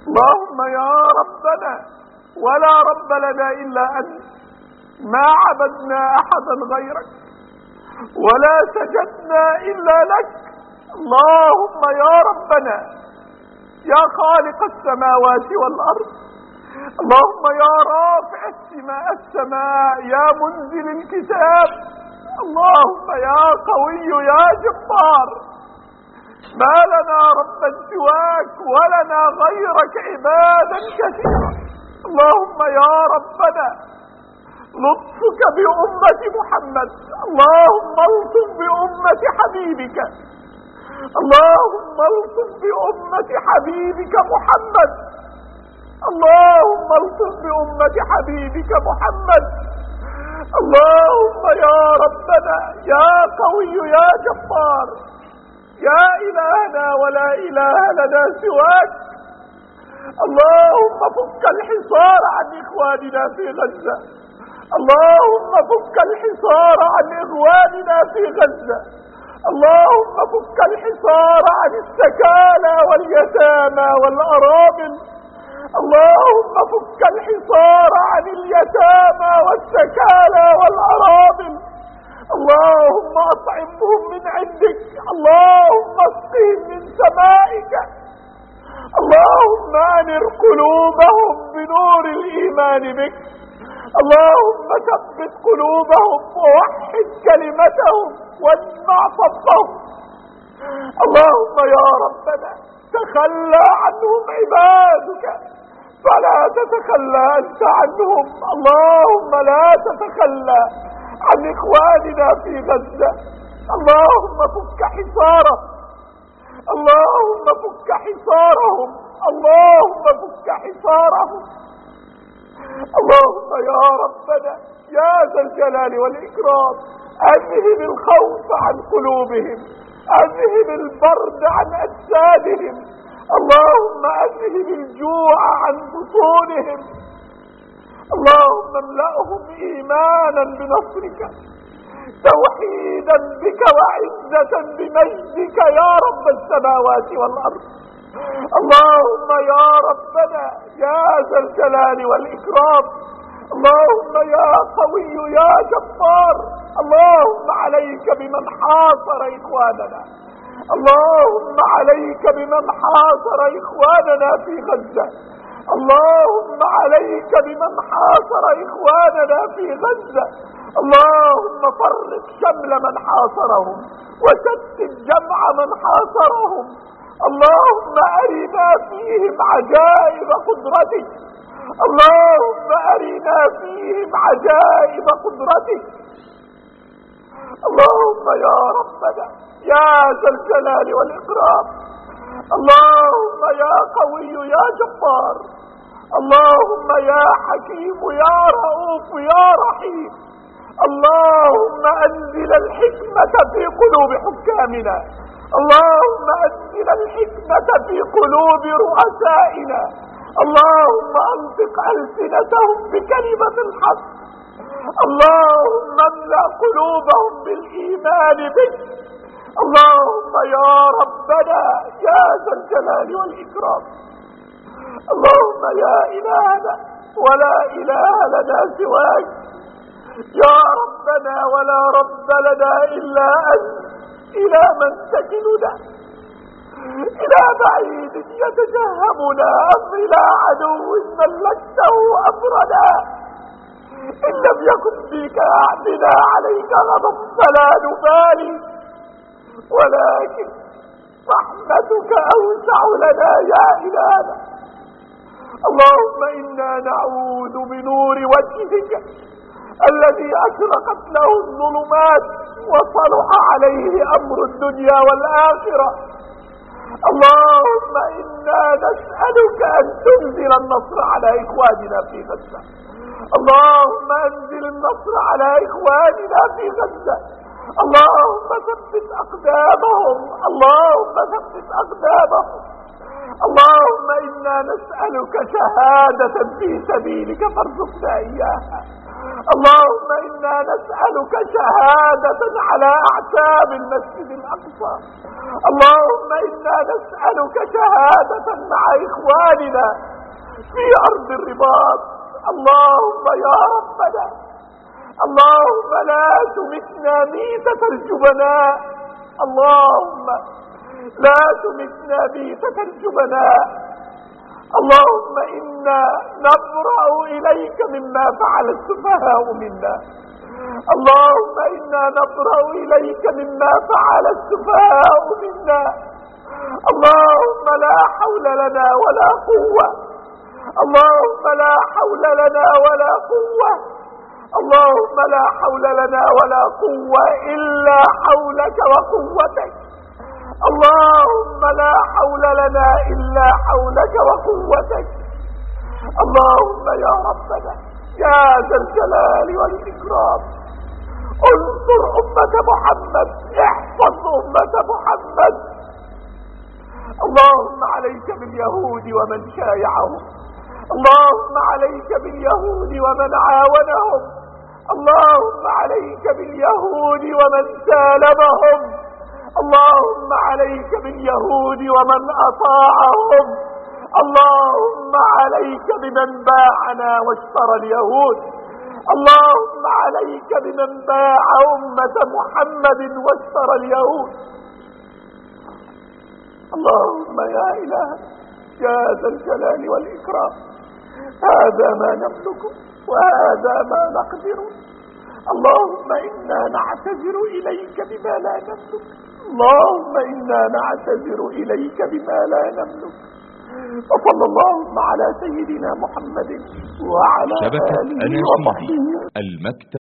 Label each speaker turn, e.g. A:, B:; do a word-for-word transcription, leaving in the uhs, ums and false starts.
A: اللهم يا ربنا ولا رب لنا إلا أنت، ما عبدنا أحدا غيرك ولا سجدنا إلا لك. اللهم يا ربنا يا خالق السماوات والأرض، اللهم يا رافع السماء السماء يا منزل الكتاب، اللهم يا قوي يا جبار، ما لنا ربا سواك ولنا غيرك عبادا كثيرا. اللهم يا ربنا لطفك بأمة محمد، اللهم الطف بأمة حبيبك، اللهم الطف بأمة حبيبك محمد، اللهم الطف بأمة حبيبك محمد. اللهم يا ربنا يا قوي يا جبار يا إلهنا ولا إله لنا سواك، اللهم فك الحصار عن إخواننا في غزة، اللهم فك الحصار عن إخواننا في غزة، اللهم فك الحصار عن السكالى واليتامى والأرامل، اللهم فك الحصار عن اليتامى والسكالى والأرامل، اللهم أطعمهم من عندك، اللهم اسقهم من سمائك، اللهم أنر قلوبهم بنور الإيمان بك، اللهم ثبت قلوبهم ووحد كلمتهم واجمع صفهم. اللهم يا ربنا تخلى عنهم عبادك فلا تتخلى أنت عنهم، اللهم لا تتخلى عن إخواننا في غزة، اللهم فك حصارهم، اللهم فك حصارهم، اللهم فك حصارهم. اللهم يا ربنا يا ذا الجلال والإكرام أذهب الخوف عن قلوبهم، أذهب البرد عن أجسادهم، اللهم أذهب الجوع عن بطونهم، اللهم املأهم إيمانا بنصرك، توحيدا بك وعزة بمجدك يا رب السماوات والأرض. اللهم يا ربنا يا ذا الجلال والإكرام، اللهم يا قوي يا جبار، اللهم عليك بمن حاصر إخواننا، اللهم عليك بمن حاصر إخواننا في غزة، اللهم عليك بمن حاصر إخواننا في غزة، اللهم فرق شمل من حاصرهم وشتت جمع من حاصرهم، اللهم أرنا فيهم عجائب قدرتك، اللهم أرنا فيهم عجائب قدرتك. اللهم يا ربنا يا ذا الجلال والإكرام، اللهم يا قوي يا جبار، اللهم يا حكيم يا رؤوف يا رحيم، اللهم أنزل الحكمة في قلوب حكامنا، اللهم أنزل الحكمة في قلوب رؤسائنا، اللهم أنطق ألسنتهم بكلمة الحق، اللهم املأ قلوبهم بالإيمان بك، اللهم يا ربنا يا ذا الجلال والإكرام، اللهم يا إلهنا ولا إله لنا سواك، يا ربنا ولا رب لنا إلا أنت، إلى من تكلنا؟ إلى بعيد يتجهمنا أم إلى عدو ملكته أمرنا؟ إن لم يكن فيك أعدنا عليك غضب فلا نبالي، ولكن رحمتك أوسع لنا يا إلهنا. اللهم إنا نعوذ بنور وجهك الذي أشرقت له الظلمات وصلح عليه أمر الدنيا والآخرة، اللهم إنا نسألك أن تنزل النصر على إخواننا في غزة، اللهم أنزل النصر على إخواننا في غزة، اللهم ثبت أقدامهم، اللهم ثبت أقدامهم، اللهم إنا نسألك شهادة في سبيلك فارزقنا إياها، اللهم إنا نسألك شهادة على أعتاب المسجد الأقصى. اللهم إنا نسألك شهادة مع إخواننا في أرض الرباط. اللهم يا ربنا، اللهم لا تمتنا ميتة الجبناء، اللهم لا تمتنا ميتة الجبناء. اللهم إنا نبرأ إليك مما فعل السفهاء منا. اللهم إنا نبرأ إليك مما فعل السفهاء منا. اللهم لا حول لنا ولا قوة، اللهم لا حول لنا ولا قوة، اللهم لا حول لنا ولا قوة إلا حولك وقوتك. اللهم لا حول لنا إلا حولك وقوتك. اللهم يا ربنا يا ذا الجلال والإكرام، انصر أمة محمد، احفظ أمة محمد. اللهم عليك باليهود ومن شايعهم، اللهم عليك باليهود ومن عاونهم، اللهم عليك باليهود ومن سالمهم، اللهم عليك باليهود ومن أطاعهم، اللهم عليك بمن باعنا واشترى اليهود، اللهم عليك بمن باع أمة محمد واشترى اليهود. اللهم يا إله يا ذا الجلال والإكرام، هذا ما نملكه وهذا ما نقدر. اللهم إنا نعتذر إليك بما لا نملك، اللهم إنا نعتذر إليك بما لا نملك. وصلى اللهم على سيدنا محمد وعلى آله وصحبه.
B: المكتب.